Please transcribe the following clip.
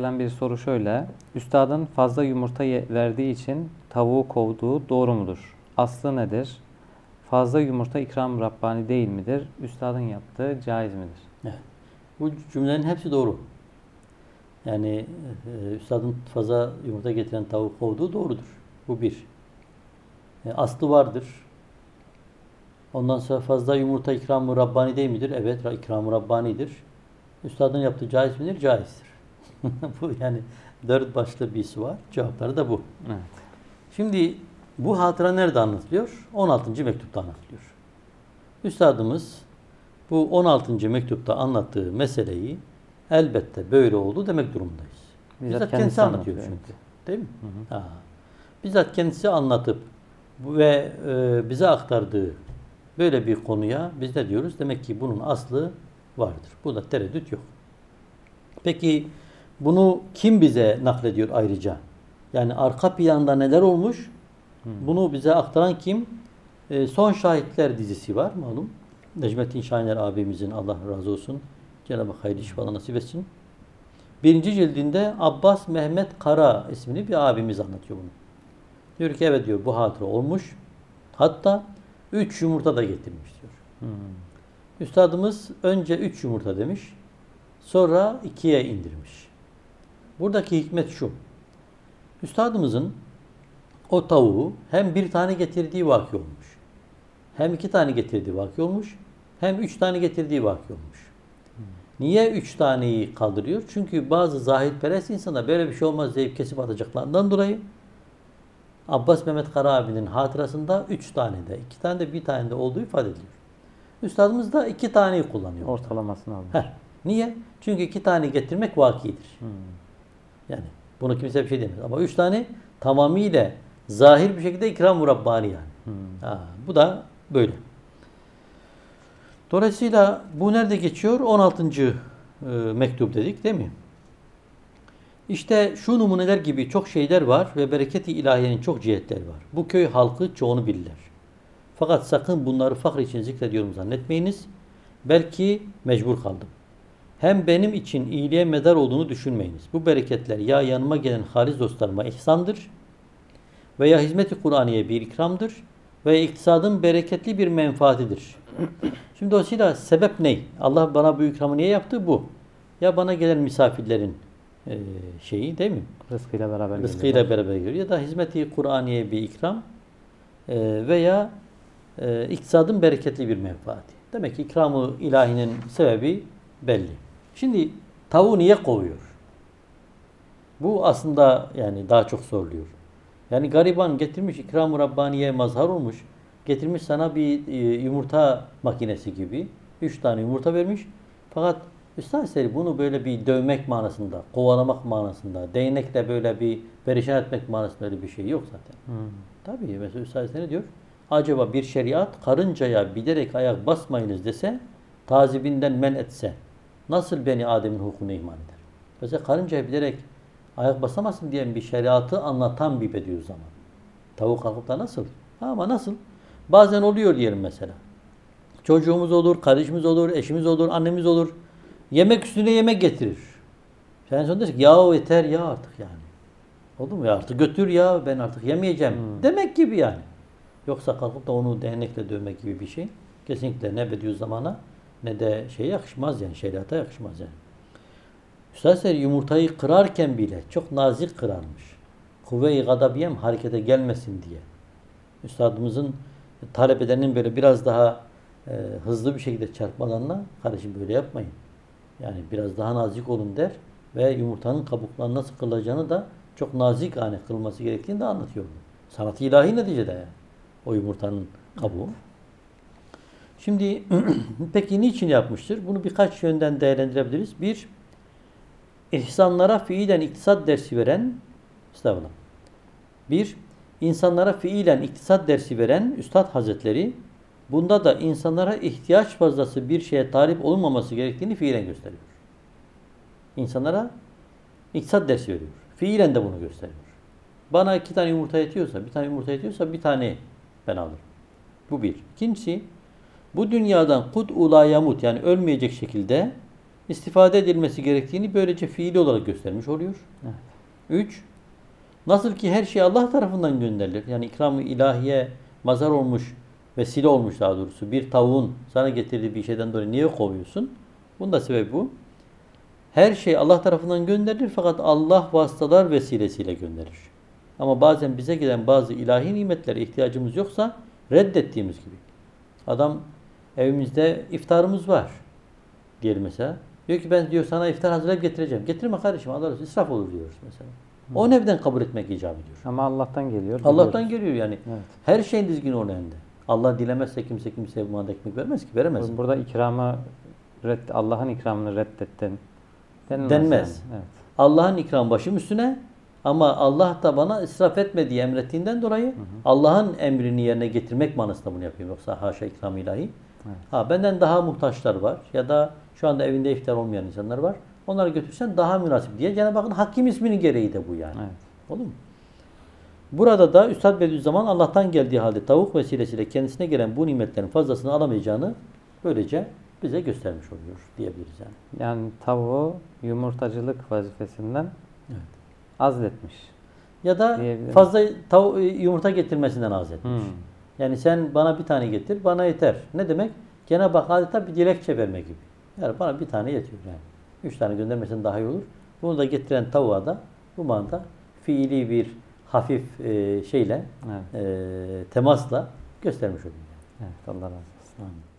gelen bir soru şöyle. Üstadın fazla yumurta verdiği için tavuğu kovduğu doğru mudur? Aslı nedir? Fazla yumurta ikram Rabbani değil midir? Üstadın yaptığı caiz midir? Evet. Bu cümlenin hepsi doğru. Yani üstadın fazla yumurta getiren tavuk kovduğu doğrudur. Bu bir. Aslı vardır. Ondan sonra fazla yumurta ikram-ı Rabbani değil midir? Evet, ikram-ı Rabbani'dir. Üstadın yaptığı caiz midir? Caizdir. Bu yani dört başlı birisi var. Cevapları da bu. Evet. Şimdi bu hatıra nerede anlatılıyor? 16. mektupta anlatılıyor. Üstadımız bu 16. mektupta anlattığı meseleyi elbette böyle oldu demek durumundayız. Bizzat kendisi anlatıyor çünkü. Evet. Değil mi? Hı hı. Bizzat kendisi anlatıp ve bize aktardığı böyle bir konuya biz de diyoruz demek ki bunun aslı vardır. Bu da tereddüt yok. Peki bunu kim bize naklediyor ayrıca? Yani arka planda neler olmuş? Bunu bize aktaran kim? Son Şahitler dizisi var malum. Necmettin Şahiner abimizin Allah razı olsun. Cenab-ı Hak hayırlı iş falan nasip etsin. Birinci cildinde Abbas Mehmet Kara ismini bir abimiz anlatıyor bunu. Diyor ki evet diyor bu hatıra olmuş. Hatta 3 yumurta da getirmiş diyor. Üstadımız önce 3 yumurta demiş. Sonra 2'ye indirmiş. Buradaki hikmet şu. Üstadımızın o tavuğu hem bir tane getirdiği vaki olmuş. Hem 2 tane getirdiği vaki olmuş. Hem 3 tane getirdiği vaki olmuş. Niye 3 taneyi kaldırıyor? Çünkü bazı zahitperest insana böyle bir şey olmaz deyip kesip atacaklarından dolayı Abbas Mehmet Kara abinin hatırasında 3 tane de, 2 tane de bir tane de olduğu ifade ediliyor. Üstadımız da 2 taneyi kullanıyor. Ortalamasını almış. Niye? Çünkü 2 tane getirmek vakidir. Yani bunu kimse bir şey demez. Ama 3 tane tamamıyla zahir bir şekilde ikram-ı Rabbani yani. Bu da böyle. Dolayısıyla bu nerede geçiyor? 16. Mektup dedik değil mi? İşte şu numuneler gibi çok şeyler var ve bereket-i ilahiyenin çok cihetleri var. Bu köy halkı çoğunu bilirler. Fakat sakın bunları fakr için zikrediyorum zannetmeyiniz. Belki mecbur kaldım. Hem benim için iyiliğe medar olduğunu düşünmeyiniz. Bu bereketler ya yanıma gelen halis dostlarıma ihsandır veya hizmet-i Kur'aniye bir ikramdır veya iktisadın bereketli bir menfaatidir. Şimdi dolayısıyla sebep ne? Allah bana bu ikramı niye yaptı? Bu. Ya bana gelen misafirlerin şeyi değil mi? Rızkıyla beraber geliyor. Ya da hizmet-i Kur'aniye bir ikram veya iktisadın bereketli bir menfaati. Demek ki ikram-ı ilahinin sebebi belli. Şimdi tavuğu niye kovuyor? Bu aslında yani daha çok soruluyor. Yani gariban getirmiş ikram-ı Rabbaniye mazhar olmuş. Getirmiş sana bir yumurta makinesi gibi. 3 tane yumurta vermiş. Fakat Üstad bunu böyle bir dövmek manasında, kovalamak manasında, değnekle böyle bir perişan etmek manasında öyle bir şey yok zaten. Tabii mesela Üstad ne diyor? Acaba bir şeriat karıncaya bilerek ayak basmayınız dese, tazibinden men etse, nasıl Beni Adem'in hukukunu iman eder? Mesela karıncaya bilerek ayak basamazsın diyen bir şeriatı anlatan bir Bediüzzaman. Tavuk kalkıp da nasıl? Ama nasıl? Bazen oluyor diyelim mesela. Çocuğumuz olur, kardeşimiz olur, eşimiz olur, annemiz olur. Yemek üstüne yemek getirir. Sen sonra dersin ki ya yeter ya artık yani. Oldu mu ya artık götür ya ben artık yemeyeceğim. Demek gibi yani. Yoksa kalkıp da onu değnekle dövmek gibi bir şey kesinlikle ne Bediüzzaman'a ne de yakışmaz yani şeriata yakışmaz yani. Üstad yumurtayı kırarken bile çok nazik kırarmış. Kuvve-i gadabiyem harekete gelmesin diye. Üstadımızın talebelerinin böyle biraz daha hızlı bir şekilde çarpmalarına kardeşim böyle yapmayın. Yani biraz daha nazik olun der ve yumurtanın kabuklarının nasıl kırılacağını da çok nazik kırılması gerektiğini de anlatıyor. Sanat-ı ilahi neticede yani. O yumurtanın kabuğu. Şimdi peki niçin yapmıştır? Bunu birkaç yönden değerlendirebiliriz. Bir, insanlara fiilen iktisat dersi veren insanlara fiilen iktisat dersi veren Üstad Hazretleri bunda da insanlara ihtiyaç fazlası bir şeye talip olunmaması gerektiğini fiilen gösteriyor. İnsanlara iktisat dersi veriyor. Fiilen de bunu gösteriyor. Bana 2 tane yumurta yetiyorsa, bir tane ben alırım. Bu bir. İkincisi, bu dünyadan kud ula yamut yani ölmeyecek şekilde istifade edilmesi gerektiğini böylece fiili olarak göstermiş oluyor. Evet. 3. Nasıl ki her şey Allah tarafından gönderilir. Yani ikram-ı ilahiye mazhar olmuş, vesile olmuş daha doğrusu. Bir tavuğun sana getirdiği bir şeyden dolayı niye kovuyorsun? Bunun da sebebi bu. Her şey Allah tarafından gönderilir fakat Allah vasıtalar vesilesiyle gönderir. Ama bazen bize gelen bazı ilahi nimetlere ihtiyacımız yoksa reddettiğimiz gibi. Adam evimizde iftarımız var diyelim mesela. Diyor ki ben diyor sana iftar hazırlayıp getireceğim. Getirme kardeşim Allah razı olsun, israf olur diyoruz mesela. O nevden kabul etmek icap ediyor. Ama Allah'tan geliyor. Allah'tan geliyor yani. Evet. Her şeyin dizgini onun elinde. Allah dilemezse kimse kimseye bu manada ekmek vermez ki. Veremez. Burada ikramı Allah'ın ikramını reddettin Denmez. Yani. Evet. Allah'ın ikram başım üstüne ama Allah da bana israf etme diye emrettiğinden dolayı Allah'ın emrini yerine getirmek manasında bunu yapıyorum. Yoksa haşa ikram ilahi. Evet. Ha, benden daha muhtaçlar var ya da şu anda evinde iftar olmayan insanlar var. Onları götürsen daha münasip diye Cenab-ı Hakk'ın Hakim isminin gereği de bu yani. Evet. Olur mu? Burada da Üstad Bediüzzaman Allah'tan geldiği halde tavuk vesilesiyle kendisine gelen bu nimetlerin fazlasını alamayacağını böylece bize göstermiş oluyor diyebiliriz yani. Yani tavuğu yumurtacılık vazifesinden Evet. azletmiş. Ya da diyebilirim. fazla yumurta getirmesinden etmiş. Yani sen bana bir tane getir, bana yeter. Ne demek? Cenab-ı Hak adeta bir dilekçe verme gibi. Yani bana bir tane yetiyor yani. 3 tane göndermesen daha iyi olur. Bunu da getiren tavuğa da bu manada fiili bir hafif şeyle, Evet. temasla göstermiş oluyor. Evet, Allah razı olsun. Amin.